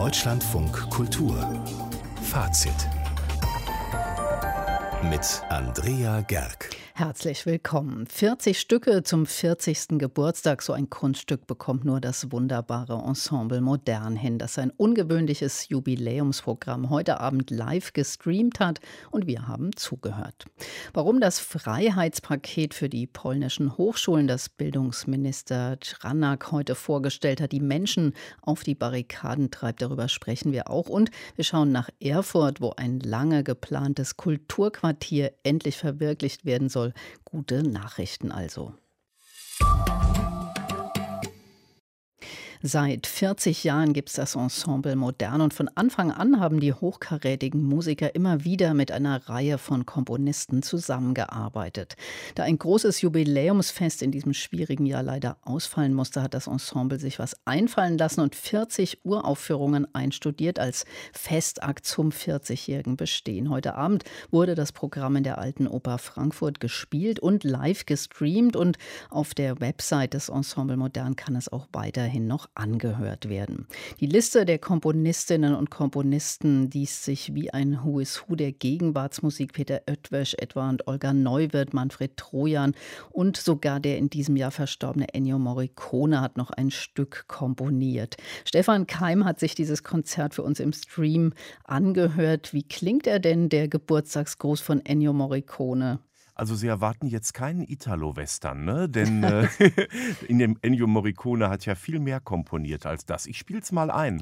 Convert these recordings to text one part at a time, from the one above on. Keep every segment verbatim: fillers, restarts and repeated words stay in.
Deutschlandfunk Kultur Fazit mit Andrea Gerg. Herzlich willkommen. vierzig Stücke zum vierzigsten Geburtstag. So ein Kunststück bekommt nur das wunderbare Ensemble Modern hin, das ein ungewöhnliches Jubiläumsprogramm heute Abend live gestreamt hat und wir haben zugehört. Warum das Freiheitspaket für die polnischen Hochschulen, das Bildungsminister Czarnek heute vorgestellt hat, die Menschen auf die Barrikaden treibt, darüber sprechen wir auch. Und wir schauen nach Erfurt, wo ein lange geplantes Kulturquartier endlich verwirklicht werden soll. Gute Nachrichten also. Seit vierzig Jahren gibt es das Ensemble Modern und von Anfang an haben die hochkarätigen Musiker immer wieder mit einer Reihe von Komponisten zusammengearbeitet. Da ein großes Jubiläumsfest in diesem schwierigen Jahr leider ausfallen musste, hat das Ensemble sich was einfallen lassen und vierzig Uraufführungen einstudiert als Festakt zum vierzigjährigen Bestehen. Heute Abend wurde das Programm in der Alten Oper Frankfurt gespielt und live gestreamt und auf der Website des Ensemble Modern kann es auch weiterhin noch angehört werden. Die Liste der Komponistinnen und Komponisten liest sich wie ein Who is Who der Gegenwartsmusik. Peter Oetwösch etwa und Olga Neuwirth, Manfred Trojan und sogar der in diesem Jahr verstorbene Ennio Morricone hat noch ein Stück komponiert. Stefan Keim hat sich dieses Konzert für uns im Stream angehört. Wie klingt er denn, der Geburtstagsgruß von Ennio Morricone? Also Sie erwarten jetzt keinen Italo-Western, ne? Denn äh, in dem Ennio Morricone hat ja viel mehr komponiert als das. Ich spiel's mal ein.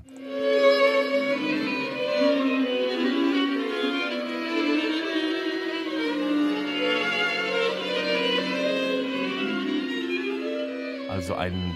Also ein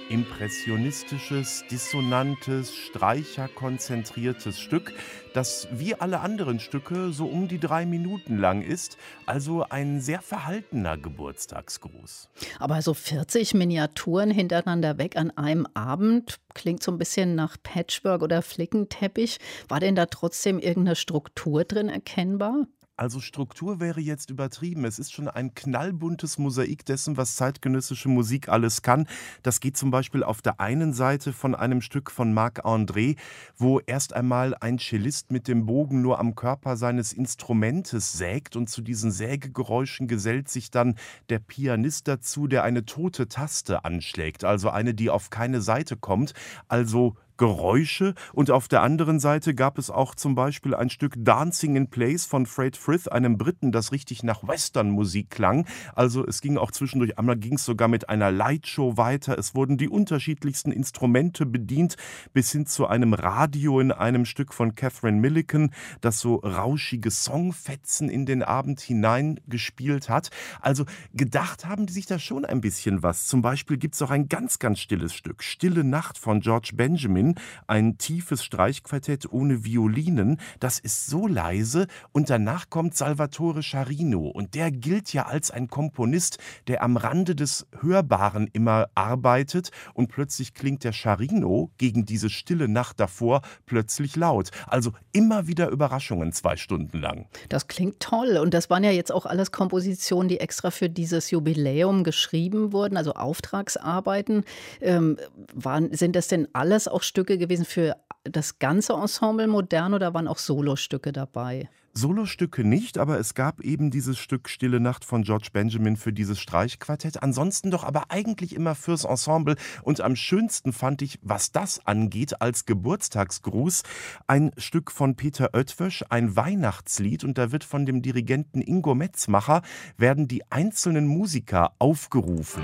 impressionistisches, dissonantes, streicherkonzentriertes Stück, das wie alle anderen Stücke so um die drei Minuten lang ist, also ein sehr verhaltener Geburtstagsgruß. Aber so vierzig Miniaturen hintereinander weg an einem Abend klingt so ein bisschen nach Patchwork oder Flickenteppich. War denn da trotzdem irgendeine Struktur drin erkennbar? Also Struktur wäre jetzt übertrieben. Es ist schon ein knallbuntes Mosaik dessen, was zeitgenössische Musik alles kann. Das geht zum Beispiel auf der einen Seite von einem Stück von Marc-André, wo erst einmal ein Cellist mit dem Bogen nur am Körper seines Instrumentes sägt und zu diesen Sägegeräuschen gesellt sich dann der Pianist dazu, der eine tote Taste anschlägt, also eine, die auf keine Seite kommt, also Geräusche. Und auf der anderen Seite gab es auch zum Beispiel ein Stück Dancing in Place von Fred Frith, einem Briten, das richtig nach Westernmusik klang. Also es ging auch zwischendurch, einmal ging es sogar mit einer Lightshow weiter. Es wurden die unterschiedlichsten Instrumente bedient, bis hin zu einem Radio in einem Stück von Catherine Millican, das so rauschige Songfetzen in den Abend hineingespielt hat. Also gedacht haben die sich da schon ein bisschen was. Zum Beispiel gibt es auch ein ganz, ganz stilles Stück, Stille Nacht von George Benjamin, ein tiefes Streichquartett ohne Violinen. Das ist so leise und danach kommt Salvatore Scharino und der gilt ja als ein Komponist, der am Rande des Hörbaren immer arbeitet und plötzlich klingt der Scharino gegen diese stille Nacht davor plötzlich laut. Also immer wieder Überraschungen zwei Stunden lang. Das klingt toll und das waren ja jetzt auch alles Kompositionen, die extra für dieses Jubiläum geschrieben wurden, also Auftragsarbeiten. Ähm, waren, sind das denn alles auch Stücke gewesen für das ganze Ensemble Modern oder waren auch Solostücke dabei? Solostücke nicht, aber es gab eben dieses Stück Stille Nacht von George Benjamin für dieses Streichquartett. Ansonsten doch aber eigentlich immer fürs Ensemble. Und am schönsten fand ich, was das angeht, als Geburtstagsgruß, ein Stück von Peter Oetwösch, ein Weihnachtslied. Und da wird von dem Dirigenten Ingo Metzmacher, werden die einzelnen Musiker aufgerufen.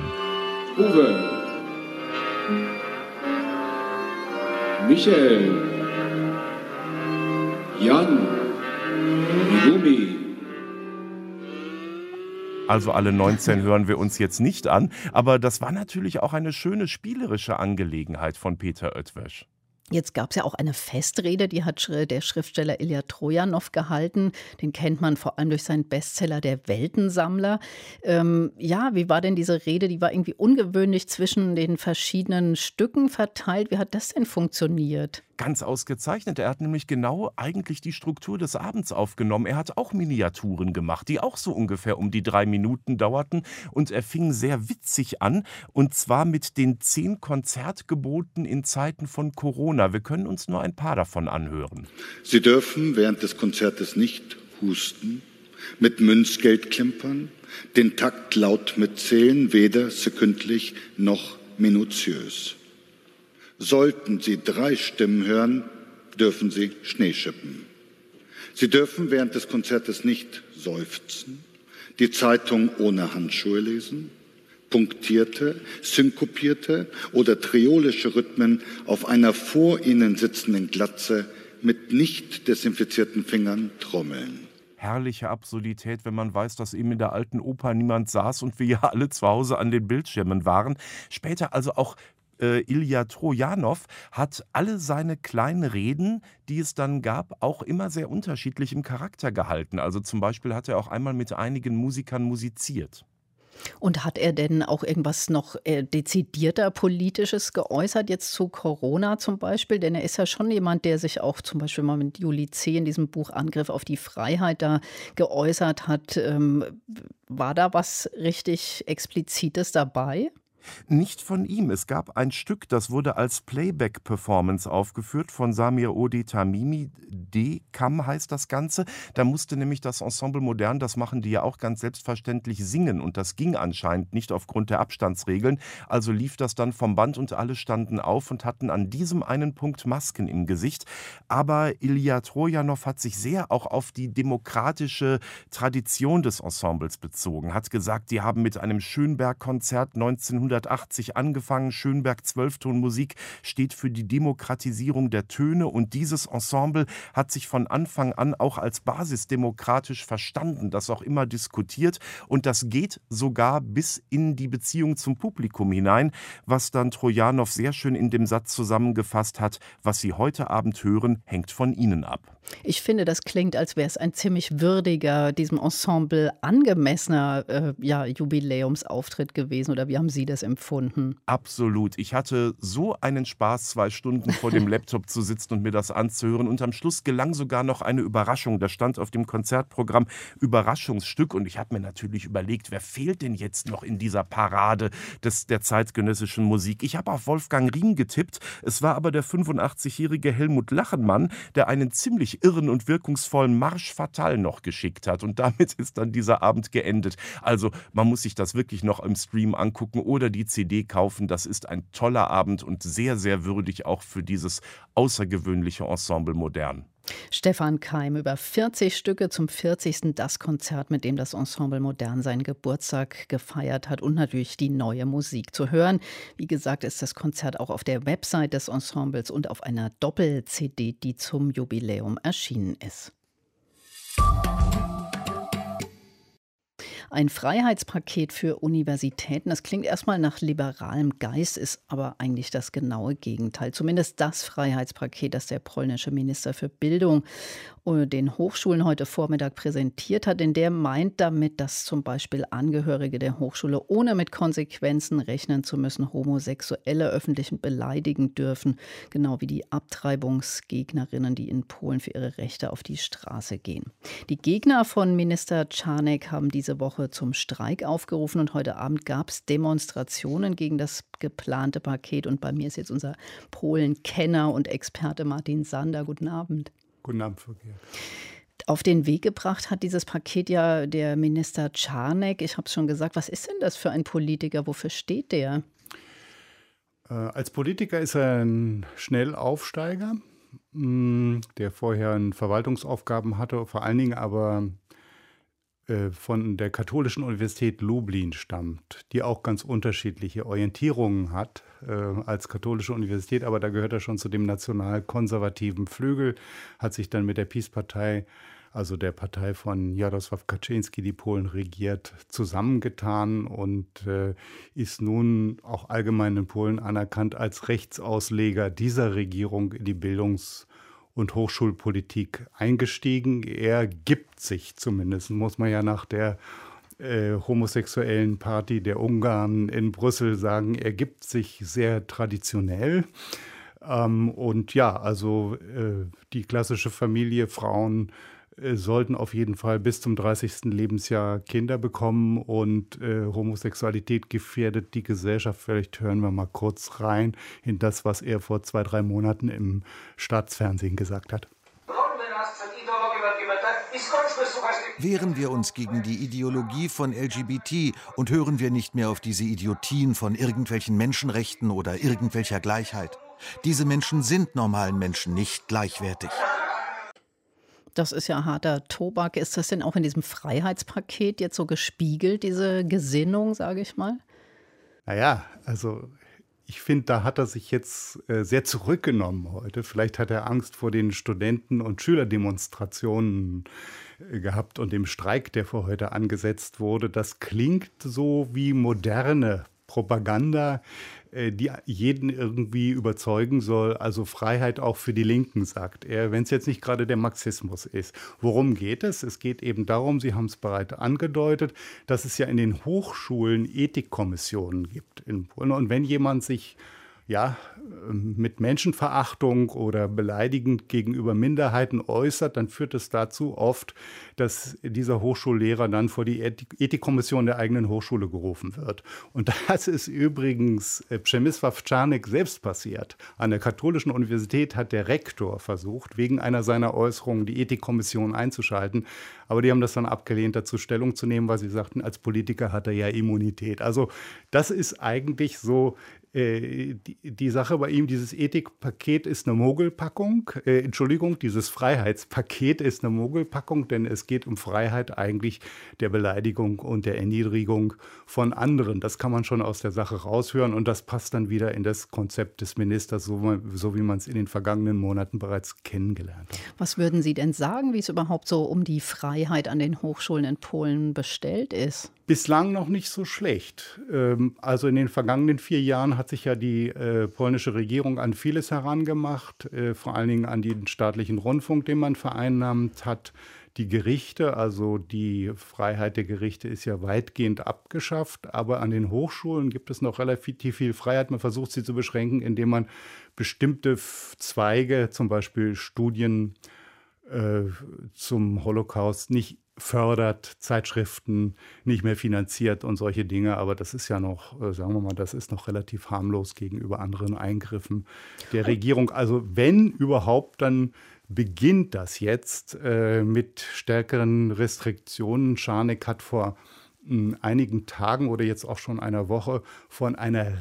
Uwe. Michael, Jan, Rumi. Also alle neunzehn hören wir uns jetzt nicht an, aber das war natürlich auch eine schöne spielerische Angelegenheit von Peter Oetwösch. Jetzt gab es ja auch eine Festrede, die hat der Schriftsteller Ilja Trojanow gehalten. Den kennt man vor allem durch seinen Bestseller Der Weltensammler. Ähm, ja, wie war denn diese Rede? Die war irgendwie ungewöhnlich zwischen den verschiedenen Stücken verteilt. Wie hat das denn funktioniert? Ganz ausgezeichnet. Er hat nämlich genau eigentlich die Struktur des Abends aufgenommen. Er hat auch Miniaturen gemacht, die auch so ungefähr um die drei Minuten dauerten. Und er fing sehr witzig an, und zwar mit den zehn Konzertgeboten in Zeiten von Corona. Wir können uns nur ein paar davon anhören. Sie dürfen während des Konzertes nicht husten, mit Münzgeld klimpern, den Takt laut mitzählen, weder sekündlich noch minutiös. Sollten Sie drei Stimmen hören, dürfen Sie Schnee schippen. Sie dürfen während des Konzertes nicht seufzen, die Zeitung ohne Handschuhe lesen, punktierte, synkopierte oder triolische Rhythmen auf einer vor Ihnen sitzenden Glatze mit nicht desinfizierten Fingern trommeln. Herrliche Absurdität, wenn man weiß, dass eben in der alten Oper niemand saß und wir ja alle zu Hause an den Bildschirmen waren. Später also auch äh, Ilja Trojanow hat alle seine kleinen Reden, die es dann gab, auch immer sehr unterschiedlich im Charakter gehalten. Also zum Beispiel hat er auch einmal mit einigen Musikern musiziert. Und hat er denn auch irgendwas noch äh, dezidierter Politisches geäußert, jetzt zu Corona zum Beispiel? Denn er ist ja schon jemand, der sich auch zum Beispiel mal mit Juli C. in diesem Buch Angriff auf die Freiheit da geäußert hat. Ähm, war da was richtig Explizites dabei? Nicht von ihm. Es gab ein Stück, das wurde als Playback-Performance aufgeführt von Samir Odi Tamimi. D-Kam heißt das Ganze. Da musste nämlich das Ensemble Modern, das machen die ja auch ganz selbstverständlich, singen. Und das ging anscheinend nicht aufgrund der Abstandsregeln. Also lief das dann vom Band und alle standen auf und hatten an diesem einen Punkt Masken im Gesicht. Aber Ilja Trojanow hat sich sehr auch auf die demokratische Tradition des Ensembles bezogen. Hat gesagt, die haben mit einem Schönberg-Konzert neunzehnhundertachtzig angefangen. Schönberg Zwölftonmusik steht für die Demokratisierung der Töne, und dieses Ensemble hat sich von Anfang an auch als basisdemokratisch verstanden, das auch immer diskutiert, und das geht sogar bis in die Beziehung zum Publikum hinein, was dann Trojanow sehr schön in dem Satz zusammengefasst hat: Was Sie heute Abend hören, hängt von Ihnen ab. Ich finde, das klingt, als wäre es ein ziemlich würdiger, diesem Ensemble angemessener äh, ja, Jubiläumsauftritt gewesen. Oder wie haben Sie das empfunden? Absolut. Ich hatte so einen Spaß, zwei Stunden vor dem Laptop zu sitzen und mir das anzuhören. Und am Schluss gelang sogar noch eine Überraschung. Da stand auf dem Konzertprogramm Überraschungsstück. Und ich habe mir natürlich überlegt, wer fehlt denn jetzt noch in dieser Parade des, der zeitgenössischen Musik? Ich habe auf Wolfgang Rien getippt. Es war aber der fünfundachtzig-jährige Helmut Lachenmann, der einen ziemlich irren und wirkungsvollen Marche Fatale noch geschickt hat. Und damit ist dann dieser Abend geendet. Also man muss sich das wirklich noch im Stream angucken oder die C D kaufen. Das ist ein toller Abend und sehr, sehr würdig auch für dieses außergewöhnliche Ensemble Modern. Stefan Keim über vierzig Stücke zum vierzigsten Das Konzert, mit dem das Ensemble Modern seinen Geburtstag gefeiert hat, und natürlich die neue Musik zu hören. Wie gesagt, ist das Konzert auch auf der Website des Ensembles und auf einer Doppel-C D, die zum Jubiläum erschienen ist. Ein Freiheitspaket für Universitäten. Das klingt erstmal nach liberalem Geist, ist aber eigentlich das genaue Gegenteil. Zumindest das Freiheitspaket, das der polnische Minister für Bildung den Hochschulen heute Vormittag präsentiert hat. Denn der meint damit, dass zum Beispiel Angehörige der Hochschule ohne mit Konsequenzen rechnen zu müssen Homosexuelle öffentlich beleidigen dürfen, genau wie die Abtreibungsgegnerinnen, die in Polen für ihre Rechte auf die Straße gehen. Die Gegner von Minister Czarnek haben diese Woche zum Streik aufgerufen, und heute Abend gab es Demonstrationen gegen das geplante Paket. Und bei mir ist jetzt unser Polen-Kenner und Experte Martin Sander. Guten Abend. Guten Abend, Frau Georg. Auf den Weg gebracht hat dieses Paket ja der Minister Czarnek. Ich habe es schon gesagt, was ist denn das für ein Politiker? Wofür steht der? Äh, als Politiker ist er ein Schnellaufsteiger, mh, der vorher Verwaltungsaufgaben hatte, vor allen Dingen aber äh, von der Katholischen Universität Lublin stammt, die auch ganz unterschiedliche Orientierungen hat äh, als katholische Universität, aber da gehört er schon zu dem nationalkonservativen Flügel, hat sich dann mit der PiS-Partei, also der Partei von Jarosław Kaczyński, die Polen regiert, zusammengetan und äh, ist nun auch allgemein in Polen anerkannt als Rechtsausleger dieser Regierung in die Bildungs- und Hochschulpolitik eingestiegen. Er gibt sich zumindest, muss man ja nach der äh, homosexuellen Party der Ungarn in Brüssel sagen, er gibt sich sehr traditionell. Ähm, und ja, also äh, die klassische Familie, Frauen äh, sollten auf jeden Fall bis zum dreißigsten Lebensjahr Kinder bekommen und äh, Homosexualität gefährdet die Gesellschaft. Vielleicht hören wir mal kurz rein in das, was er vor zwei, drei Monaten im Staatsfernsehen gesagt hat. Wehren wir uns gegen die Ideologie von L G B T und hören wir nicht mehr auf diese Idiotien von irgendwelchen Menschenrechten oder irgendwelcher Gleichheit. Diese Menschen sind normalen Menschen nicht gleichwertig. Das ist ja harter Tobak. Ist das denn auch in diesem Freiheitspaket jetzt so gespiegelt, diese Gesinnung, sage ich mal? Naja, also ich finde, da hat er sich jetzt äh, sehr zurückgenommen heute. Vielleicht hat er Angst vor den Studenten- und Schülerdemonstrationen äh, gehabt und dem Streik, der für heute angesetzt wurde. Das klingt so wie moderne Propaganda, äh, die jeden irgendwie überzeugen soll. Also Freiheit auch für die Linken, sagt er, wenn es jetzt nicht gerade der Marxismus ist. Worum geht es? Es geht eben darum, Sie haben es bereits angedeutet, dass es ja in den Hochschulen Ethikkommissionen gibt in Polen. Und wenn jemand sich ja, mit Menschenverachtung oder beleidigend gegenüber Minderheiten äußert, dann führt es dazu oft, dass dieser Hochschullehrer dann vor die Ethik- Ethikkommission der eigenen Hochschule gerufen wird. Und das ist übrigens Przemysław Czarnek selbst passiert. An der Katholischen Universität hat der Rektor versucht, wegen einer seiner Äußerungen die Ethikkommission einzuschalten. Aber die haben das dann abgelehnt, dazu Stellung zu nehmen, weil sie sagten, als Politiker hat er ja Immunität. Also das ist eigentlich so, Die, die Sache bei ihm, dieses Ethikpaket ist eine Mogelpackung. Äh, Entschuldigung, dieses Freiheitspaket ist eine Mogelpackung, denn es geht um Freiheit eigentlich der Beleidigung und der Erniedrigung von anderen. Das kann man schon aus der Sache raushören und das passt dann wieder in das Konzept des Ministers, so, so wie man es in den vergangenen Monaten bereits kennengelernt hat. Was würden Sie denn sagen, wie es überhaupt so um die Freiheit an den Hochschulen in Polen bestellt ist? Bislang noch nicht so schlecht. Also in den vergangenen vier Jahren hat sich ja die äh, polnische Regierung an vieles herangemacht, äh, vor allen Dingen an den staatlichen Rundfunk, den man vereinnahmt hat. Die Gerichte, also die Freiheit der Gerichte ist ja weitgehend abgeschafft, aber an den Hochschulen gibt es noch relativ viel Freiheit. Man versucht sie zu beschränken, indem man bestimmte Zweige, zum Beispiel Studien äh, zum Holocaust, nicht fördert, Zeitschriften nicht mehr finanziert und solche Dinge. Aber das ist ja noch, sagen wir mal, das ist noch relativ harmlos gegenüber anderen Eingriffen der Regierung. Also wenn überhaupt, dann beginnt das jetzt äh, mit stärkeren Restriktionen. Czarnek hat vor in einigen Tagen oder jetzt auch schon einer Woche von einer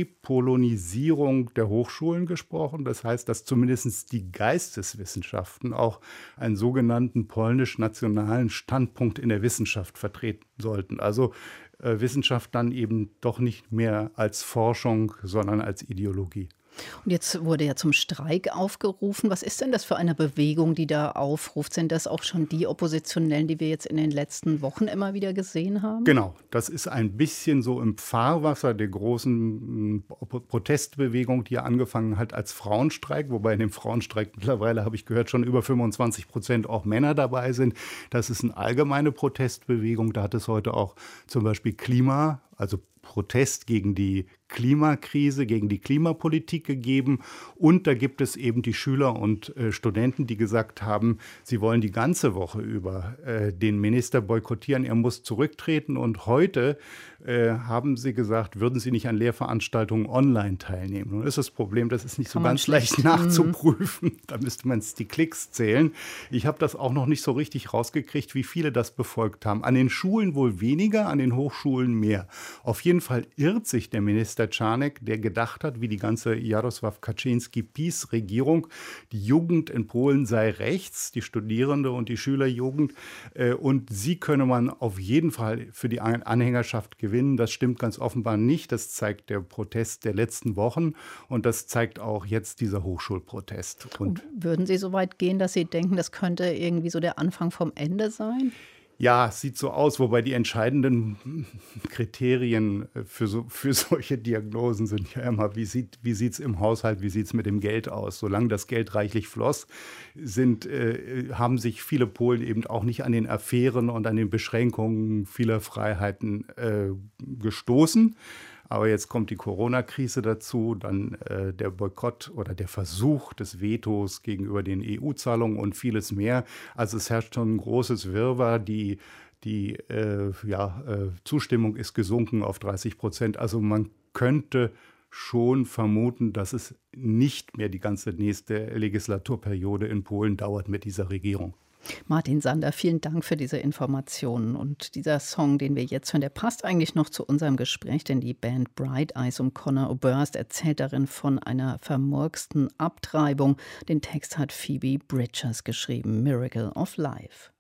Repolonisierung der Hochschulen gesprochen. Das heißt, dass zumindest die Geisteswissenschaften auch einen sogenannten polnisch-nationalen Standpunkt in der Wissenschaft vertreten sollten. Also äh, Wissenschaft dann eben doch nicht mehr als Forschung, sondern als Ideologie. Und jetzt wurde ja zum Streik aufgerufen. Was ist denn das für eine Bewegung, die da aufruft? Sind das auch schon die Oppositionellen, die wir jetzt in den letzten Wochen immer wieder gesehen haben? Genau, das ist ein bisschen so im Fahrwasser der großen Protestbewegung, die ja angefangen hat als Frauenstreik, wobei in dem Frauenstreik mittlerweile, habe ich gehört, schon über fünfundzwanzig Prozent auch Männer dabei sind. Das ist eine allgemeine Protestbewegung. Da hat es heute auch zum Beispiel Klima, also Protest gegen die Klimakrise, gegen die Klimapolitik gegeben. Und da gibt es eben die Schüler und äh, Studenten, die gesagt haben, sie wollen die ganze Woche über äh, den Minister boykottieren. Er muss zurücktreten. Und heute äh, haben sie gesagt, würden sie nicht an Lehrveranstaltungen online teilnehmen. Nun ist das Problem, das ist nicht so ganz leicht nachzuprüfen. Da müsste man die Klicks zählen. Ich habe das auch noch nicht so richtig rausgekriegt, wie viele das befolgt haben. An den Schulen wohl weniger, an den Hochschulen mehr. Auf jeden Fall irrt sich der Minister Czarnek, der gedacht hat, wie die ganze Jarosław Kaczyński-Peace-Regierung, die Jugend in Polen sei rechts, die Studierende und die Schülerjugend, äh, und sie könne man auf jeden Fall für die Anhängerschaft gewinnen. Das stimmt ganz offenbar nicht. Das zeigt der Protest der letzten Wochen und das zeigt auch jetzt dieser Hochschulprotest. Und würden Sie so weit gehen, dass Sie denken, das könnte irgendwie so der Anfang vom Ende sein? Ja, es sieht so aus, wobei die entscheidenden Kriterien für, so, für solche Diagnosen sind ja immer, wie sieht wie sieht's im Haushalt, wie sieht es mit dem Geld aus? Solange das Geld reichlich floss, sind, äh, haben sich viele Polen eben auch nicht an den Affären und an den Beschränkungen vieler Freiheiten äh, gestoßen. Aber jetzt kommt die Corona-Krise dazu, dann äh, der Boykott oder der Versuch des Vetos gegenüber den E U-Zahlungen und vieles mehr. Also es herrscht schon ein großes Wirrwarr. Die, die äh, ja, äh, Zustimmung ist gesunken auf dreißig Prozent. Also man könnte schon vermuten, dass es nicht mehr die ganze nächste Legislaturperiode in Polen dauert mit dieser Regierung. Martin Sander, vielen Dank für diese Informationen. Und dieser Song, den wir jetzt hören, der passt eigentlich noch zu unserem Gespräch, denn die Band Bright Eyes um Conor Oberst erzählt darin von einer vermurksten Abtreibung. Den Text hat Phoebe Bridgers geschrieben, Miracle of Life.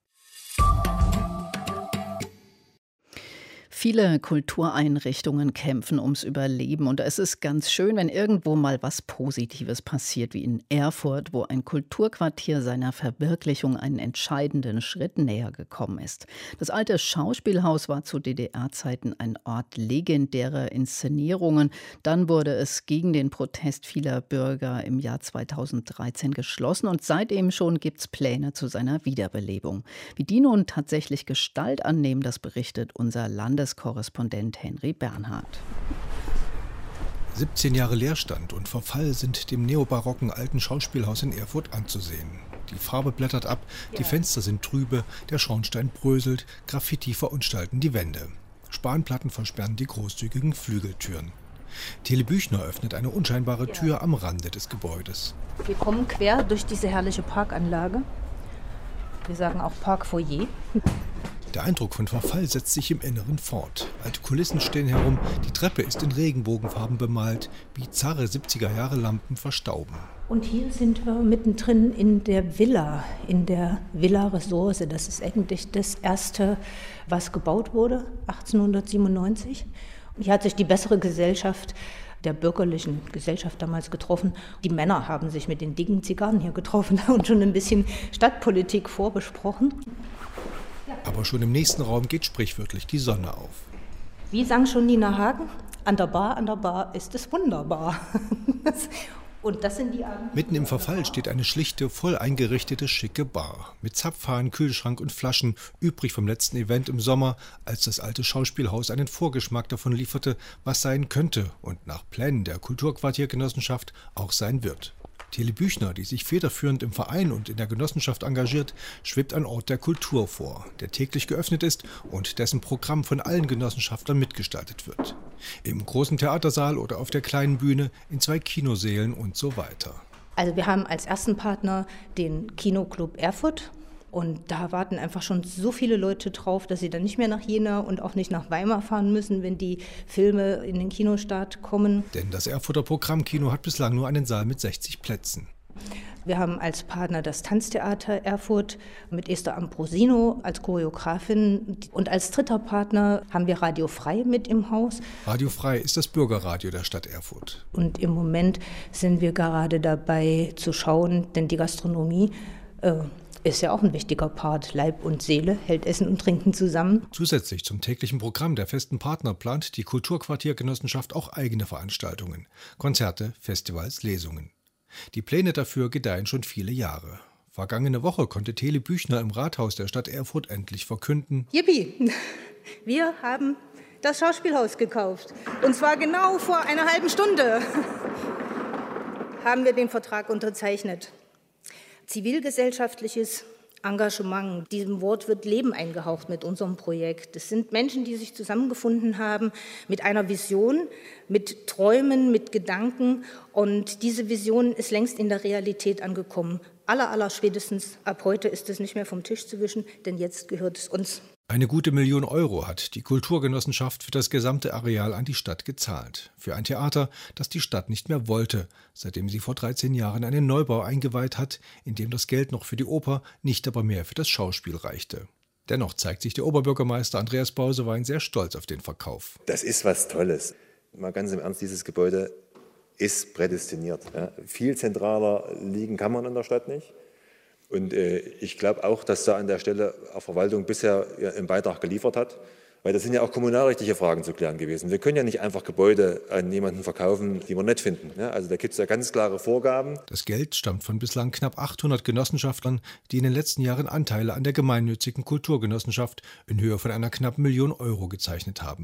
Viele Kultureinrichtungen kämpfen ums Überleben und es ist ganz schön, wenn irgendwo mal was Positives passiert, wie in Erfurt, wo ein Kulturquartier seiner Verwirklichung einen entscheidenden Schritt näher gekommen ist. Das alte Schauspielhaus war zu D D R-Zeiten ein Ort legendärer Inszenierungen. Dann wurde es gegen den Protest vieler Bürger im Jahr zweitausenddreizehn geschlossen und seitdem schon gibt es Pläne zu seiner Wiederbelebung. Wie die nun tatsächlich Gestalt annehmen, das berichtet unser Landes Korrespondent Henry Bernhard. siebzehn Jahre Leerstand und Verfall sind dem neobarocken alten Schauspielhaus in Erfurt anzusehen. Die Farbe blättert ab, die Fenster sind trübe, der Schornstein bröselt, Graffiti verunstalten die Wände. Spanplatten versperren die großzügigen Flügeltüren. Tele Büchner öffnet eine unscheinbare Tür am Rande des Gebäudes. Wir kommen quer durch diese herrliche Parkanlage. Wir sagen auch Parkfoyer. Der Eindruck von Verfall setzt sich im Inneren fort. Alte Kulissen stehen herum, die Treppe ist in Regenbogenfarben bemalt, bizarre siebziger-Jahre-Lampen verstauben. Und hier sind wir mittendrin in der Villa, in der Villa Ressource. Das ist eigentlich das erste, was gebaut wurde, achtzehnhundertsiebenundneunzig. Und hier hat sich die bessere Gesellschaft der bürgerlichen Gesellschaft damals getroffen. Die Männer haben sich mit den dicken Zigarren hier getroffen und schon ein bisschen Stadtpolitik vorbesprochen. Aber schon im nächsten Raum geht sprichwörtlich die Sonne auf. Wie sang schon Nina Hagen? An der Bar, an der Bar ist es wunderbar. Und das sind die Abend. Mitten im Verfall steht eine schlichte, voll eingerichtete, schicke Bar. Mit Zapfhahn, Kühlschrank und Flaschen, übrig vom letzten Event im Sommer, als das alte Schauspielhaus einen Vorgeschmack davon lieferte, was sein könnte und nach Plänen der Kulturquartiergenossenschaft auch sein wird. Tele Büchner, die sich federführend im Verein und in der Genossenschaft engagiert, schwebt ein Ort der Kultur vor, der täglich geöffnet ist und dessen Programm von allen Genossenschaftlern mitgestaltet wird. Im großen Theatersaal oder auf der kleinen Bühne, in zwei Kinosälen und so weiter. Also wir haben als ersten Partner den Kinoclub Erfurt. Und da warten einfach schon so viele Leute drauf, dass sie dann nicht mehr nach Jena und auch nicht nach Weimar fahren müssen, wenn die Filme in den Kinostart kommen. Denn das Erfurter Programmkino hat bislang nur einen Saal mit sechzig Plätzen. Wir haben als Partner das Tanztheater Erfurt mit Esther Ambrosino als Choreografin. Und als dritter Partner haben wir Radio Frei mit im Haus. Radio Frei ist das Bürgerradio der Stadt Erfurt. Und im Moment sind wir gerade dabei zu schauen, denn die Gastronomie äh, ist ja auch ein wichtiger Part. Leib und Seele hält Essen und Trinken zusammen. Zusätzlich zum täglichen Programm der festen Partner plant die Kulturquartiergenossenschaft auch eigene Veranstaltungen. Konzerte, Festivals, Lesungen. Die Pläne dafür gedeihen schon viele Jahre. Vergangene Woche konnte Tele Büchner im Rathaus der Stadt Erfurt endlich verkünden: Yippie! Wir haben das Schauspielhaus gekauft. Und zwar genau vor einer halben Stunde haben wir den Vertrag unterzeichnet. Zivilgesellschaftliches Engagement. Diesem Wort wird Leben eingehaucht mit unserem Projekt. Es sind Menschen, die sich zusammengefunden haben mit einer Vision, mit Träumen, mit Gedanken. Und diese Vision ist längst in der Realität angekommen. Aller, aller spätestens ab heute ist es nicht mehr vom Tisch zu wischen, denn jetzt gehört es uns. Eine gute Million Euro hat die Kulturgenossenschaft für das gesamte Areal an die Stadt gezahlt. Für ein Theater, das die Stadt nicht mehr wollte, seitdem sie vor dreizehn Jahren einen Neubau eingeweiht hat, in dem das Geld noch für die Oper, nicht aber mehr für das Schauspiel reichte. Dennoch zeigt sich der Oberbürgermeister Andreas Bausewein sehr stolz auf den Verkauf. Das ist was Tolles. Mal ganz im Ernst, dieses Gebäude ist prädestiniert. Ja, viel zentraler liegen kann man in der Stadt nicht. Und äh, ich glaube auch, dass da an der Stelle auch Verwaltung bisher ja, einen Beitrag geliefert hat, weil das sind ja auch kommunalrechtliche Fragen zu klären gewesen. Wir können ja nicht einfach Gebäude an jemanden verkaufen, die wir nett finden. Ja, also da gibt es ja ganz klare Vorgaben. Das Geld stammt von bislang knapp achthundert Genossenschaftlern, die in den letzten Jahren Anteile an der gemeinnützigen Kulturgenossenschaft in Höhe von einer knappen Million Euro gezeichnet haben.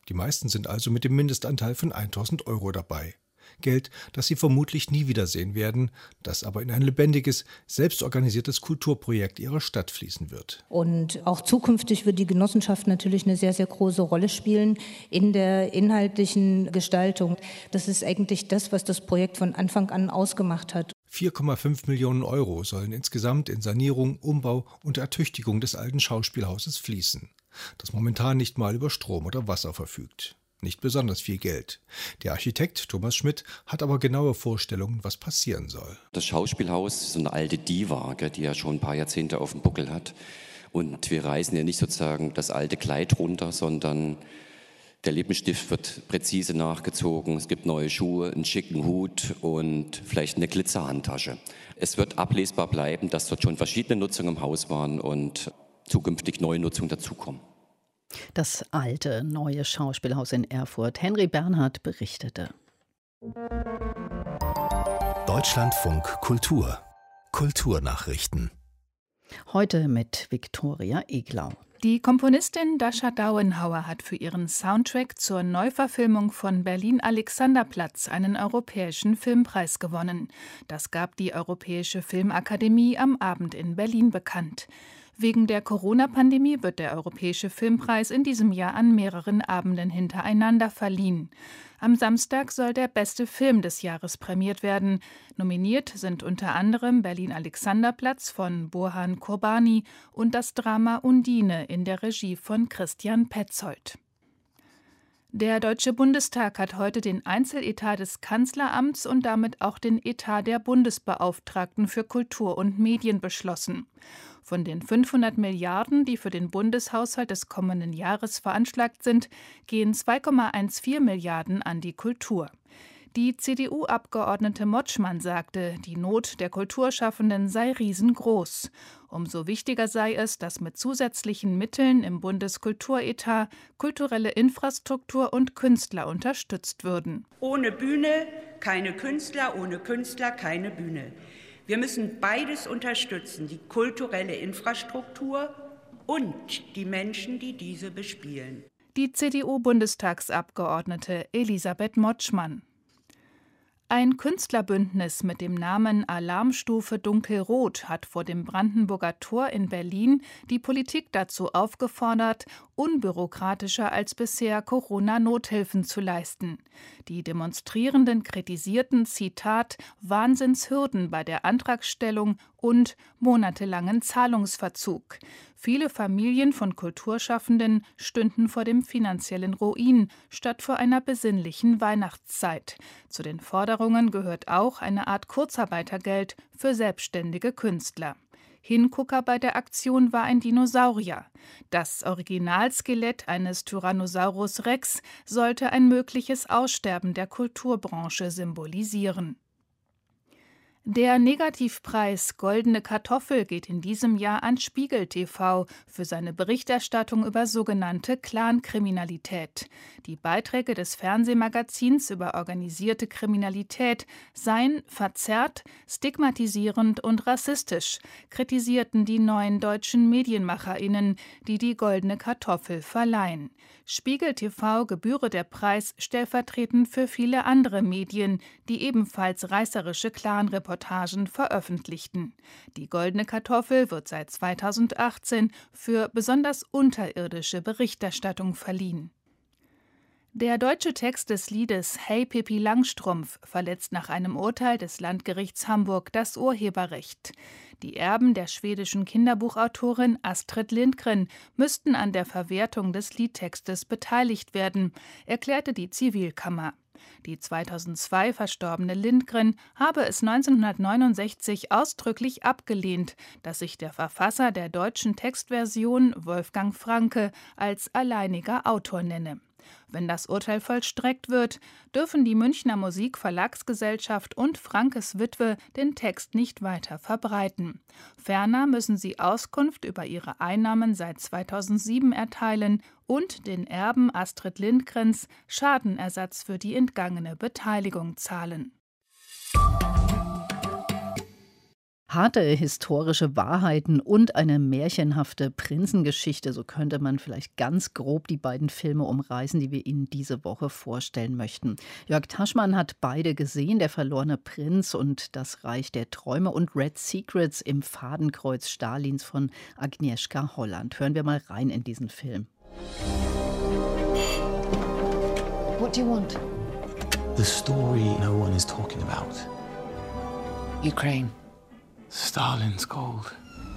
Die meisten sind also mit dem Mindestanteil von tausend Euro dabei. Geld, das sie vermutlich nie wiedersehen werden, das aber in ein lebendiges, selbstorganisiertes Kulturprojekt ihrer Stadt fließen wird. Und auch zukünftig wird die Genossenschaft natürlich eine sehr, sehr große Rolle spielen in der inhaltlichen Gestaltung. Das ist eigentlich das, was das Projekt von Anfang an ausgemacht hat. vier Komma fünf Millionen Euro sollen insgesamt in Sanierung, Umbau und Ertüchtigung des alten Schauspielhauses fließen, das momentan nicht mal über Strom oder Wasser verfügt. Nicht besonders viel Geld. Der Architekt Thomas Schmidt hat aber genaue Vorstellungen, was passieren soll. Das Schauspielhaus ist so eine alte Diva, die ja schon ein paar Jahrzehnte auf dem Buckel hat. Und wir reißen ja nicht sozusagen das alte Kleid runter, sondern der Lippenstift wird präzise nachgezogen. Es gibt neue Schuhe, einen schicken Hut und vielleicht eine Glitzerhandtasche. Es wird ablesbar bleiben, dass dort schon verschiedene Nutzungen im Haus waren und zukünftig neue Nutzungen dazukommen. Das alte, neue Schauspielhaus in Erfurt. Henry Bernhard berichtete. Deutschlandfunk Kultur. Kulturnachrichten. Heute mit Viktoria Eglau. Die Komponistin Dascha Dauenhauer hat für ihren Soundtrack zur Neuverfilmung von Berlin-Alexanderplatz einen Europäischen Filmpreis gewonnen. Das gab die Europäische Filmakademie am Abend in Berlin bekannt. Wegen der Corona-Pandemie wird der Europäische Filmpreis in diesem Jahr an mehreren Abenden hintereinander verliehen. Am Samstag soll der beste Film des Jahres prämiert werden. Nominiert sind unter anderem Berlin-Alexanderplatz von Burhan Kurbani und das Drama Undine in der Regie von Christian Petzold. Der Deutsche Bundestag hat heute den Einzeletat des Kanzleramts und damit auch den Etat der Bundesbeauftragten für Kultur und Medien beschlossen. Von den fünfhundert Milliarden, die für den Bundeshaushalt des kommenden Jahres veranschlagt sind, gehen zwei Komma vierzehn Milliarden an die Kultur. Die C D U-Abgeordnete Motschmann sagte, die Not der Kulturschaffenden sei riesengroß. Umso wichtiger sei es, dass mit zusätzlichen Mitteln im Bundeskulturetat kulturelle Infrastruktur und Künstler unterstützt würden. Ohne Bühne keine Künstler, ohne Künstler keine Bühne. Wir müssen beides unterstützen, die kulturelle Infrastruktur und die Menschen, die diese bespielen. Die C D U-Bundestagsabgeordnete Elisabeth Motschmann. Ein Künstlerbündnis mit dem Namen Alarmstufe Dunkelrot hat vor dem Brandenburger Tor in Berlin die Politik dazu aufgefordert, unbürokratischer als bisher Corona-Nothilfen zu leisten. Die Demonstrierenden kritisierten, Zitat, Wahnsinnshürden bei der Antragstellung und monatelangen Zahlungsverzug. Viele Familien von Kulturschaffenden stünden vor dem finanziellen Ruin statt vor einer besinnlichen Weihnachtszeit. Zu den Forderungen gehört auch eine Art Kurzarbeitergeld für selbstständige Künstler. Hingucker bei der Aktion war ein Dinosaurier. Das Originalskelett eines Tyrannosaurus Rex sollte ein mögliches Aussterben der Kulturbranche symbolisieren. Der Negativpreis Goldene Kartoffel geht in diesem Jahr an Spiegel T V für seine Berichterstattung über sogenannte Clankriminalität. Die Beiträge des Fernsehmagazins über organisierte Kriminalität seien verzerrt, stigmatisierend und rassistisch, kritisierten die neuen deutschen MedienmacherInnen, die die Goldene Kartoffel verleihen. Spiegel T V gebühre der Preis stellvertretend für viele andere Medien, die ebenfalls reißerische Clanreportagen veröffentlichten. Die Goldene Kartoffel wird seit zweitausendachtzehn für besonders unterirdische Berichterstattung verliehen. Der deutsche Text des Liedes Hey Pippi Langstrumpf verletzt nach einem Urteil des Landgerichts Hamburg das Urheberrecht. Die Erben der schwedischen Kinderbuchautorin Astrid Lindgren müssten an der Verwertung des Liedtextes beteiligt werden, erklärte die Zivilkammer. Die zweitausendzwei verstorbene Lindgren habe es neunzehnhundertneunundsechzig ausdrücklich abgelehnt, dass sich der Verfasser der deutschen Textversion, Wolfgang Franke, als alleiniger Autor nenne. Wenn das Urteil vollstreckt wird, dürfen die Münchner Musikverlagsgesellschaft und Frankes Witwe den Text nicht weiter verbreiten. Ferner müssen sie Auskunft über ihre Einnahmen seit zweitausendsieben erteilen und den Erben Astrid Lindgrens Schadenersatz für die entgangene Beteiligung zahlen. Harte historische Wahrheiten und eine märchenhafte Prinzengeschichte, so könnte man vielleicht ganz grob die beiden Filme umreißen, die wir Ihnen diese Woche vorstellen möchten. Jörg Taschmann hat beide gesehen, Der verlorene Prinz und Das Reich der Träume und Red Secrets im Fadenkreuz Stalins von Agnieszka Holland. Hören wir mal rein in diesen Film. What do you want? The story no one is talking about. Ukraine. Stalin's gold.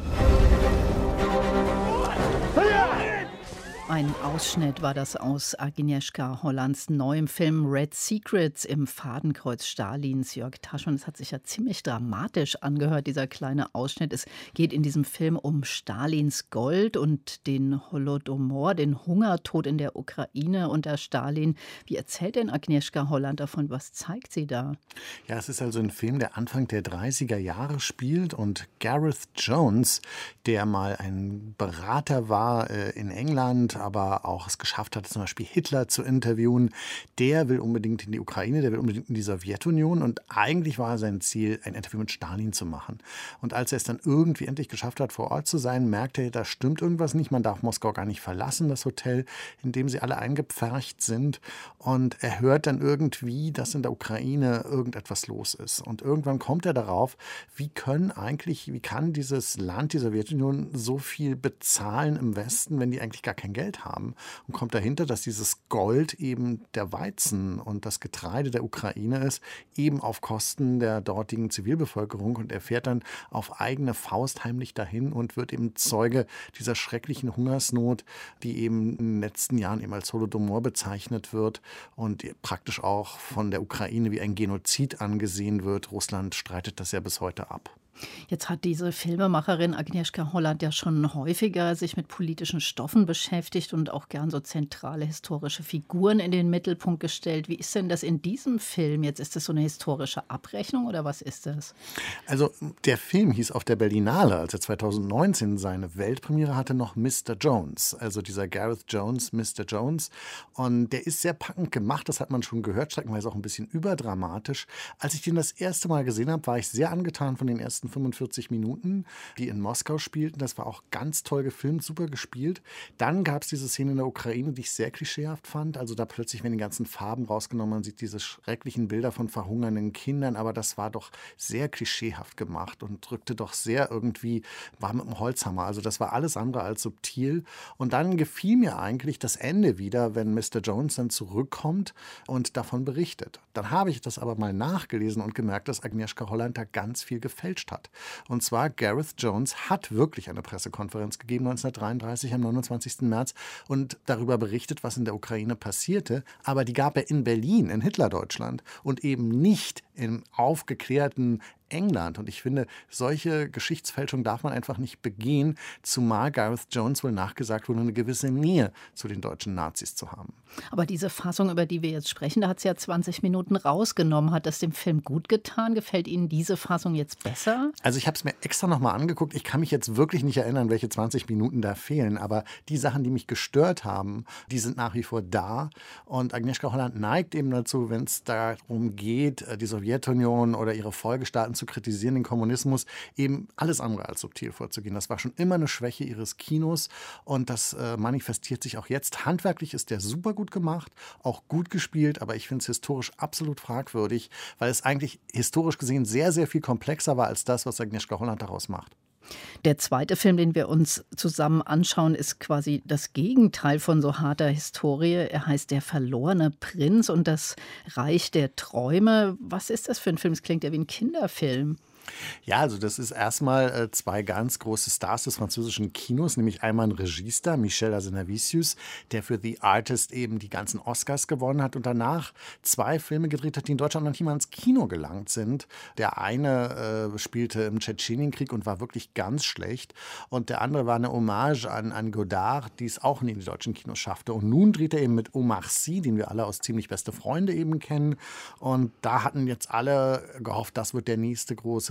Ein Ausschnitt war das aus Agnieszka Hollands neuem Film Red Secrets im Fadenkreuz Stalins. Jörg Taschmann, es hat sich ja ziemlich dramatisch angehört, dieser kleine Ausschnitt. Es geht in diesem Film um Stalins Gold und den Holodomor, den Hungertod in der Ukraine unter Stalin. Wie erzählt denn Agnieszka Holland davon? Was zeigt sie da? Ja, es ist also ein Film, der Anfang der dreißiger Jahre spielt und Gareth Jones, der mal ein Berater war äh, in England, aber auch es geschafft hat, zum Beispiel Hitler zu interviewen. Der will unbedingt in die Ukraine, der will unbedingt in die Sowjetunion und eigentlich war sein Ziel, ein Interview mit Stalin zu machen. Und als er es dann irgendwie endlich geschafft hat, vor Ort zu sein, merkt er, da stimmt irgendwas nicht. Man darf Moskau gar nicht verlassen, das Hotel, in dem sie alle eingepfercht sind. Und er hört dann irgendwie, dass in der Ukraine irgendetwas los ist. Und irgendwann kommt er darauf, wie können eigentlich, wie kann dieses Land, die Sowjetunion, so viel bezahlen im Westen, wenn die eigentlich gar kein Geld haben, und kommt dahinter, dass dieses Gold eben der Weizen und das Getreide der Ukraine ist, eben auf Kosten der dortigen Zivilbevölkerung, und er fährt dann auf eigene Faust heimlich dahin und wird eben Zeuge dieser schrecklichen Hungersnot, die eben in den letzten Jahren eben als Holodomor bezeichnet wird und praktisch auch von der Ukraine wie ein Genozid angesehen wird. Russland streitet das ja bis heute ab. Jetzt hat diese Filmemacherin Agnieszka Holland ja schon häufiger sich mit politischen Stoffen beschäftigt und auch gern so zentrale historische Figuren in den Mittelpunkt gestellt. Wie ist denn das in diesem Film jetzt? Ist das so eine historische Abrechnung oder was ist das? Also der Film hieß auf der Berlinale, als er zweitausendneunzehn seine Weltpremiere hatte, noch Mister Jones. Also dieser Gareth Jones, Mister Jones. Und der ist sehr packend gemacht, das hat man schon gehört, streckenweise auch ein bisschen überdramatisch. Als ich den das erste Mal gesehen habe, war ich sehr angetan von den ersten fünfundvierzig Minuten, die in Moskau spielten. Das war auch ganz toll gefilmt, super gespielt. Dann gab es diese Szene in der Ukraine, die ich sehr klischeehaft fand. Also da plötzlich, wenn die ganzen Farben rausgenommen, man sieht diese schrecklichen Bilder von verhungernden Kindern, aber das war doch sehr klischeehaft gemacht und drückte doch sehr irgendwie, war mit dem Holzhammer. Also das war alles andere als subtil. Und dann gefiel mir eigentlich das Ende wieder, wenn Mister Jones dann zurückkommt und davon berichtet. Dann habe ich das aber mal nachgelesen und gemerkt, dass Agnieszka Holland da ganz viel gefälscht hat. Und zwar Gareth Jones hat wirklich eine Pressekonferenz gegeben neunzehnhundertdreiunddreißig am neunundzwanzigsten März und darüber berichtet, was in der Ukraine passierte. Aber die gab er in Berlin, in Hitlerdeutschland und eben nicht im aufgeklärten England. Und ich finde, solche Geschichtsfälschung darf man einfach nicht begehen, zumal Gareth Jones wohl nachgesagt wurde, eine gewisse Nähe zu den deutschen Nazis zu haben. Aber diese Fassung, über die wir jetzt sprechen, da hat es ja zwanzig Minuten rausgenommen. Hat das dem Film gut getan? Gefällt Ihnen diese Fassung jetzt besser? Also ich habe es mir extra nochmal angeguckt. Ich kann mich jetzt wirklich nicht erinnern, welche zwanzig Minuten da fehlen. Aber die Sachen, die mich gestört haben, die sind nach wie vor da. Und Agnieszka Holland neigt eben dazu, wenn es darum geht, die Sowjetunion oder ihre Folgestaaten zu kritisieren, den Kommunismus, eben alles andere als subtil vorzugehen. Das war schon immer eine Schwäche ihres Kinos und das äh, manifestiert sich auch jetzt. Handwerklich ist der super gut gemacht, auch gut gespielt, aber ich finde es historisch absolut fragwürdig, weil es eigentlich historisch gesehen sehr, sehr viel komplexer war als das, was Agnieszka Holland daraus macht. Der zweite Film, den wir uns zusammen anschauen, ist quasi das Gegenteil von so harter Historie. Er heißt Der verlorene Prinz und das Reich der Träume. Was ist das für ein Film? Es klingt ja wie ein Kinderfilm. Ja, also das ist erstmal äh, zwei ganz große Stars des französischen Kinos, nämlich einmal ein Regiestar, Michel Hazanavicius, der für The Artist eben die ganzen Oscars gewonnen hat und danach zwei Filme gedreht hat, die in Deutschland noch nicht mal ins Kino gelangt sind. Der eine äh, spielte im Tschetschenienkrieg und war wirklich ganz schlecht und der andere war eine Hommage an, an Godard, die es auch nie in die deutschen Kinos schaffte. Und nun dreht er eben mit Omar Sy, den wir alle aus Ziemlich beste Freunde eben kennen, und da hatten jetzt alle gehofft, das wird der nächste große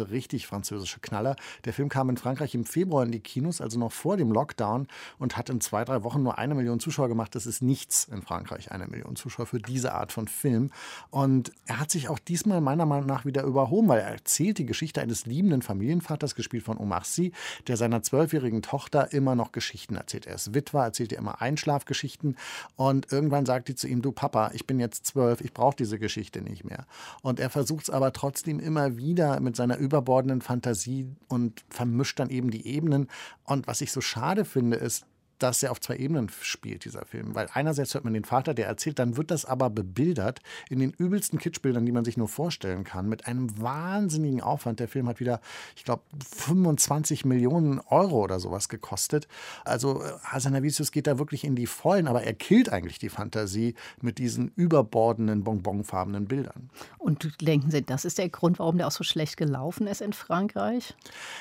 erste richtig französische Knaller. Der Film kam in Frankreich im Februar in die Kinos, also noch vor dem Lockdown, und hat in zwei, drei Wochen nur eine Million Zuschauer gemacht. Das ist nichts in Frankreich, eine Million Zuschauer für diese Art von Film. Und er hat sich auch diesmal meiner Meinung nach wieder überhoben, weil er erzählt die Geschichte eines liebenden Familienvaters, gespielt von Omar Sy, der seiner zwölfjährigen Tochter immer noch Geschichten erzählt. Er ist Witwer, erzählt ihr immer Einschlafgeschichten, und irgendwann sagt die zu ihm: Du Papa, ich bin jetzt zwölf, ich brauche diese Geschichte nicht mehr. Und er versucht es aber trotzdem immer wieder mit seiner überbordenden Fantasie und vermischt dann eben die Ebenen. Und was ich so schade finde, ist, dass er auf zwei Ebenen spielt, dieser Film. Weil einerseits hört man den Vater, der erzählt, dann wird das aber bebildert in den übelsten Kitschbildern, die man sich nur vorstellen kann, mit einem wahnsinnigen Aufwand. Der Film hat wieder, ich glaube, fünfundzwanzig Millionen Euro oder sowas gekostet. Also Hazanavicius geht da wirklich in die Vollen, aber er killt eigentlich die Fantasie mit diesen überbordenden, bonbonfarbenen Bildern. Und denken Sie, das ist der Grund, warum der auch so schlecht gelaufen ist in Frankreich?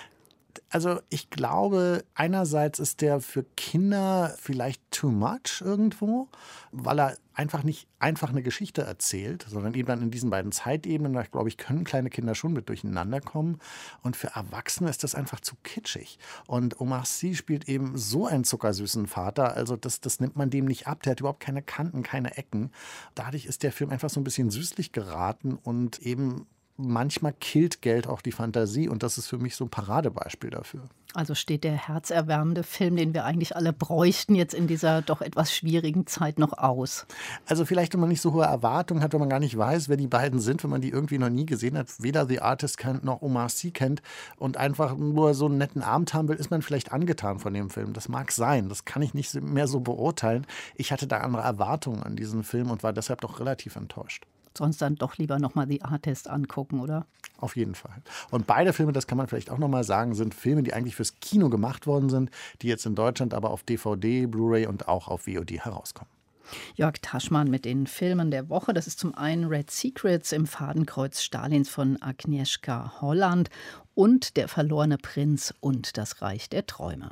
Also ich glaube, einerseits ist der für Kinder vielleicht too much irgendwo, weil er einfach nicht einfach eine Geschichte erzählt, sondern eben dann in diesen beiden Zeitebenen, da glaube ich, können kleine Kinder schon mit durcheinander kommen. Und für Erwachsene ist das einfach zu kitschig. Und Omar Sy spielt eben so einen zuckersüßen Vater, also das, das nimmt man dem nicht ab. Der hat überhaupt keine Kanten, keine Ecken. Dadurch ist der Film einfach so ein bisschen süßlich geraten und eben manchmal killt Geld auch die Fantasie, und das ist für mich so ein Paradebeispiel dafür. Also steht der herzerwärmende Film, den wir eigentlich alle bräuchten, jetzt in dieser doch etwas schwierigen Zeit noch aus? Also vielleicht, wenn man nicht so hohe Erwartungen hat, wenn man gar nicht weiß, wer die beiden sind, wenn man die irgendwie noch nie gesehen hat, weder The Artist kennt noch Omar Sy kennt und einfach nur so einen netten Abend haben will, ist man vielleicht angetan von dem Film. Das mag sein, das kann ich nicht mehr so beurteilen. Ich hatte da andere Erwartungen an diesen Film und war deshalb doch relativ enttäuscht. Sonst dann doch lieber nochmal The Artist angucken, oder? Auf jeden Fall. Und beide Filme, das kann man vielleicht auch nochmal sagen, sind Filme, die eigentlich fürs Kino gemacht worden sind, die jetzt in Deutschland aber auf D V D, Blu-ray und auch auf V O D herauskommen. Jörg Taschmann mit den Filmen der Woche. Das ist zum einen Red Secrets im Fadenkreuz Stalins von Agnieszka Holland und Der verlorene Prinz und Das Reich der Träume.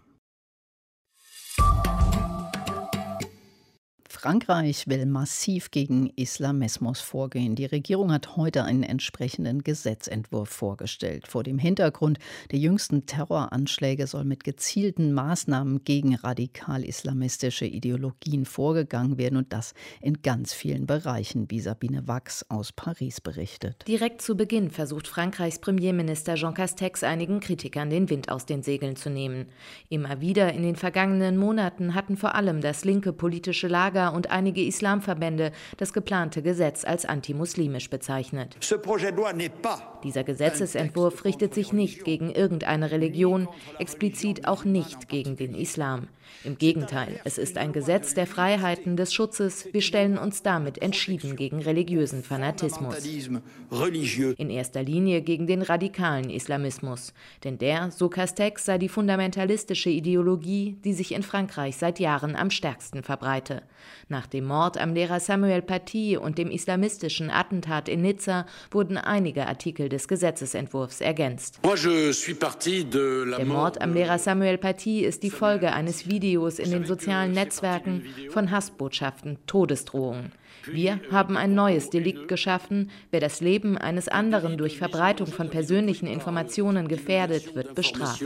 Frankreich will massiv gegen Islamismus vorgehen. Die Regierung hat heute einen entsprechenden Gesetzentwurf vorgestellt. Vor dem Hintergrund der jüngsten Terroranschläge soll mit gezielten Maßnahmen gegen radikal-islamistische Ideologien vorgegangen werden, und das in ganz vielen Bereichen, wie Sabine Wachs aus Paris berichtet. Direkt zu Beginn versucht Frankreichs Premierminister Jean Castex einigen Kritikern den Wind aus den Segeln zu nehmen. Immer wieder in den vergangenen Monaten hatten vor allem das linke politische Lager und einige Islamverbände das geplante Gesetz als antimuslimisch bezeichnet. Dieser Gesetzesentwurf richtet sich nicht gegen irgendeine Religion, explizit auch nicht gegen den Islam. Im Gegenteil, es ist ein Gesetz der Freiheiten, des Schutzes. Wir stellen uns damit entschieden gegen religiösen Fanatismus. In erster Linie gegen den radikalen Islamismus. Denn der, so Castex, sei die fundamentalistische Ideologie, die sich in Frankreich seit Jahren am stärksten verbreite. Nach dem Mord am Lehrer Samuel Paty und dem islamistischen Attentat in Nizza wurden einige Artikel des Gesetzesentwurfs ergänzt. Der Mord am Lehrer Samuel Paty ist die Folge eines Videos in den sozialen Netzwerken von Hassbotschaften, Todesdrohungen. Wir haben ein neues Delikt geschaffen. Wer das Leben eines anderen durch Verbreitung von persönlichen Informationen gefährdet, wird bestraft.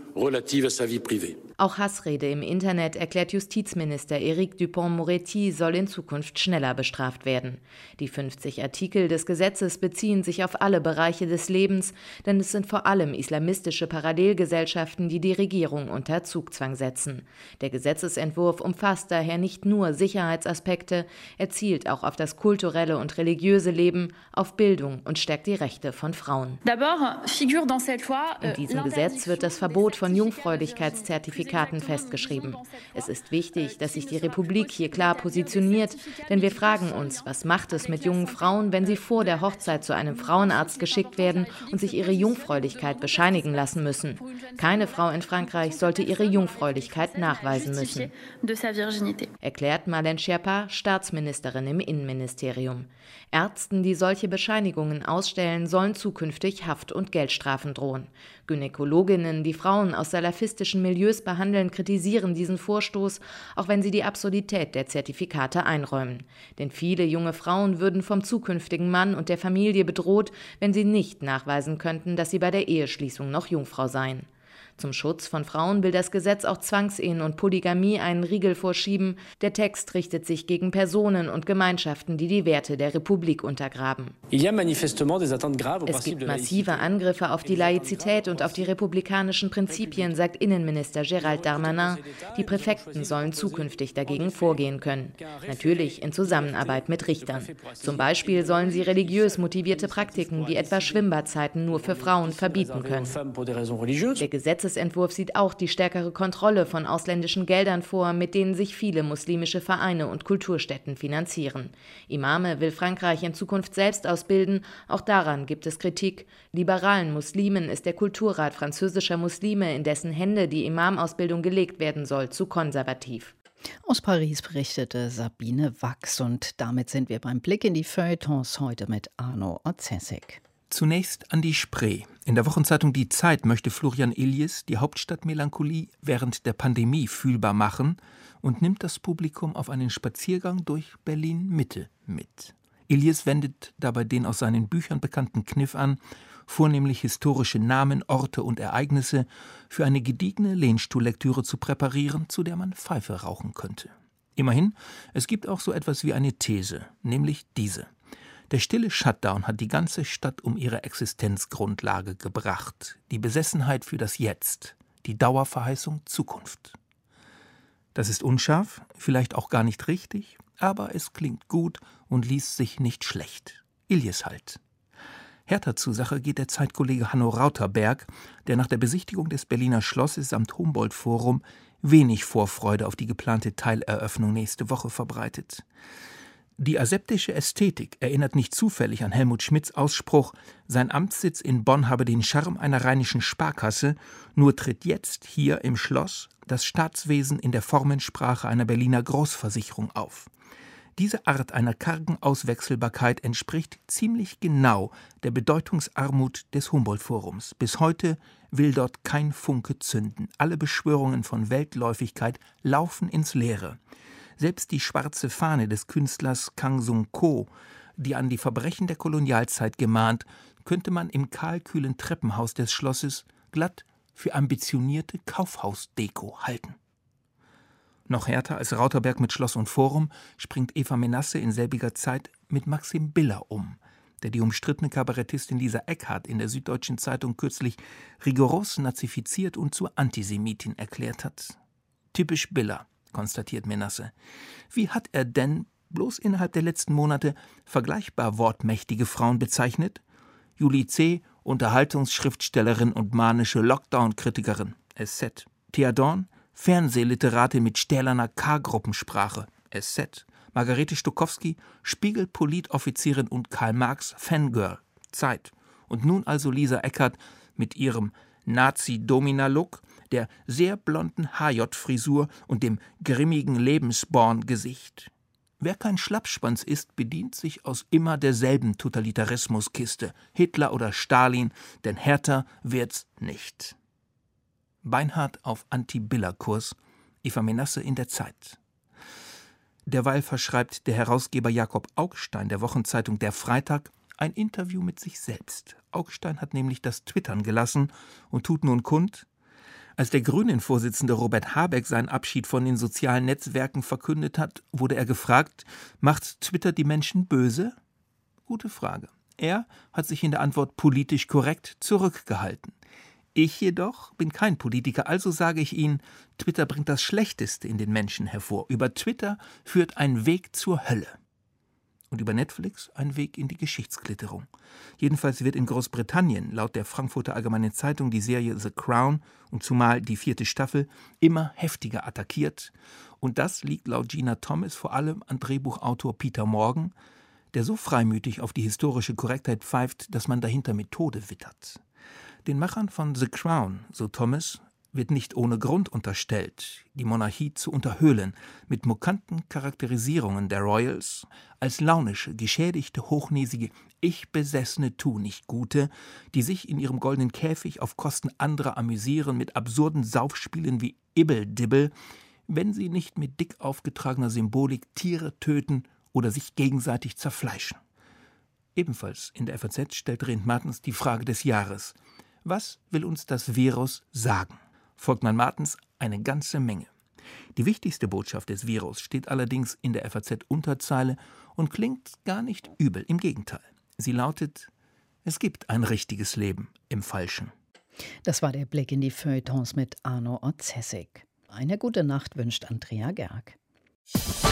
Auch Hassrede im Internet, erklärt Justizminister Éric Dupond-Moretti, soll in Zukunft schneller bestraft werden. Die fünfzig Artikel des Gesetzes beziehen sich auf alle Bereiche des Lebens, denn es sind vor allem islamistische Parallelgesellschaften, die die Regierung unter Zugzwang setzen. Der Gesetzesentwurf umfasst daher nicht nur Sicherheitsaspekte, er zielt auch auf das kulturelle und religiöse Leben, auf Bildung und stärkt die Rechte von Frauen. In diesem Gesetz wird das Verbot von Jungfräulichkeitszertifikaten festgeschrieben. Es ist wichtig, dass sich die Republik hier klar positioniert, denn wir fragen uns, was macht es mit jungen Frauen, wenn sie vor der Hochzeit zu einem Frauenarzt geschickt werden und sich ihre Jungfräulichkeit bescheinigen lassen müssen. Keine Frau in Frankreich sollte ihre Jungfräulichkeit nachweisen müssen, erklärt Marlène Schiappa, Staatsministerin im Innenministerium. Ärzten, die solche Bescheinigungen ausstellen, sollen zukünftig Haft- und Geldstrafen drohen. Gynäkologinnen, die Frauen aus salafistischen Milieus behandeln, verhandeln, kritisieren diesen Vorstoß, auch wenn sie die Absurdität der Zertifikate einräumen. Denn viele junge Frauen würden vom zukünftigen Mann und der Familie bedroht, wenn sie nicht nachweisen könnten, dass sie bei der Eheschließung noch Jungfrau seien. Zum Schutz von Frauen will das Gesetz auch Zwangsehen und Polygamie einen Riegel vorschieben. Der Text richtet sich gegen Personen und Gemeinschaften, die die Werte der Republik untergraben. Es gibt massive Angriffe auf die Laizität und auf die republikanischen Prinzipien, sagt Innenminister Gérald Darmanin. Die Präfekten sollen zukünftig dagegen vorgehen können. Natürlich in Zusammenarbeit mit Richtern. Zum Beispiel sollen sie religiös motivierte Praktiken wie etwa Schwimmbadzeiten nur für Frauen verbieten können. Der Gesetz Der Gesetzesentwurf sieht auch die stärkere Kontrolle von ausländischen Geldern vor, mit denen sich viele muslimische Vereine und Kulturstätten finanzieren. Imame will Frankreich in Zukunft selbst ausbilden, auch daran gibt es Kritik. Liberalen Muslimen ist der Kulturrat französischer Muslime, in dessen Hände die Imamausbildung gelegt werden soll, zu konservativ. Aus Paris berichtete Sabine Wachs und damit sind wir beim Blick in die Feuilletons heute mit Arno Orzesek. Zunächst an die Spree. In der Wochenzeitung Die Zeit möchte Florian Illies die Hauptstadtmelancholie während der Pandemie fühlbar machen und nimmt das Publikum auf einen Spaziergang durch Berlin-Mitte mit. Illies wendet dabei den aus seinen Büchern bekannten Kniff an, vornehmlich historische Namen, Orte und Ereignisse für eine gediegene Lehnstuhllektüre zu präparieren, zu der man Pfeife rauchen könnte. Immerhin, es gibt auch so etwas wie eine These, nämlich diese. Der stille Shutdown hat die ganze Stadt um ihre Existenzgrundlage gebracht. Die Besessenheit für das Jetzt, die Dauerverheißung Zukunft. Das ist unscharf, vielleicht auch gar nicht richtig, aber es klingt gut und liest sich nicht schlecht. Illies halt. Härter zur Sache geht der Zeitkollege Hanno Rauterberg, der nach der Besichtigung des Berliner Schlosses samt Humboldt-Forum wenig Vorfreude auf die geplante Teileröffnung nächste Woche verbreitet. Die aseptische Ästhetik erinnert nicht zufällig an Helmut Schmidts Ausspruch, sein Amtssitz in Bonn habe den Charme einer rheinischen Sparkasse, nur tritt jetzt hier im Schloss das Staatswesen in der Formensprache einer Berliner Großversicherung auf. Diese Art einer kargen Auswechselbarkeit entspricht ziemlich genau der Bedeutungsarmut des Humboldt-Forums. Bis heute will dort kein Funke zünden. Alle Beschwörungen von Weltläufigkeit laufen ins Leere. Selbst die schwarze Fahne des Künstlers Kang Sung Ko, die an die Verbrechen der Kolonialzeit gemahnt, könnte man im kahlkühlen Treppenhaus des Schlosses glatt für ambitionierte Kaufhausdeko halten. Noch härter als Rauterberg mit Schloss und Forum springt Eva Menasse in selbiger Zeit mit Maxim Biller um, der die umstrittene Kabarettistin Lisa Eckhardt in der Süddeutschen Zeitung kürzlich rigoros nazifiziert und zur Antisemitin erklärt hat. Typisch Biller, konstatiert Menasse. Wie hat er denn bloß innerhalb der letzten Monate vergleichbar wortmächtige Frauen bezeichnet? Julie C., Unterhaltungsschriftstellerin und manische Lockdown-Kritikerin, S Z. Thea Dorn, Fernsehliteratin mit stählerner K-Gruppensprache, S Z. Margarete Stokowski, Spiegel-Politoffizierin und Karl Marx Fangirl, Zeit. Und nun also Lisa Eckhardt mit ihrem Nazi-Domina-Look, der sehr blonden H J-Frisur und dem grimmigen Lebensborn-Gesicht. Wer kein Schlappschwanz ist, bedient sich aus immer derselben Totalitarismuskiste, Hitler oder Stalin, denn härter wird's nicht. Beinhart auf Anti-Biller-Kurs, Eva Menasse in der Zeit. Derweil verschreibt der Herausgeber Jakob Augstein der Wochenzeitung Der Freitag ein Interview mit sich selbst. Augstein hat nämlich das Twittern gelassen und tut nun kund: Als der Grünen-Vorsitzende Robert Habeck seinen Abschied von den sozialen Netzwerken verkündet hat, wurde er gefragt, macht Twitter die Menschen böse? Gute Frage. Er hat sich in der Antwort politisch korrekt zurückgehalten. Ich jedoch bin kein Politiker, also sage ich Ihnen, Twitter bringt das Schlechteste in den Menschen hervor. Über Twitter führt ein Weg zur Hölle. Und über Netflix ein Weg in die Geschichtsklitterung. Jedenfalls wird in Großbritannien laut der Frankfurter Allgemeinen Zeitung die Serie The Crown und zumal die vierte Staffel immer heftiger attackiert. Und das liegt laut Gina Thomas vor allem an Drehbuchautor Peter Morgan, der so freimütig auf die historische Korrektheit pfeift, dass man dahinter Methode wittert. Den Machern von The Crown, so Thomas, wird nicht ohne Grund unterstellt, die Monarchie zu unterhöhlen, mit mokanten Charakterisierungen der Royals als launische, geschädigte, hochnäsige, ich-besessene Tu-nicht-Gute, die sich in ihrem goldenen Käfig auf Kosten anderer amüsieren mit absurden Saufspielen wie Ibbel-Dibbel, wenn sie nicht mit dick aufgetragener Symbolik Tiere töten oder sich gegenseitig zerfleischen. Ebenfalls in der F A Z stellt Rent Martens die Frage des Jahres: Was will uns das Virus sagen? Volkmann Martens: eine ganze Menge. Die wichtigste Botschaft des Virus steht allerdings in der F A Z-Unterzeile und klingt gar nicht übel, im Gegenteil. Sie lautet: Es gibt ein richtiges Leben im Falschen. Das war der Blick in die Feuilletons mit Arno Otzessig. Eine gute Nacht wünscht Andrea Gerg.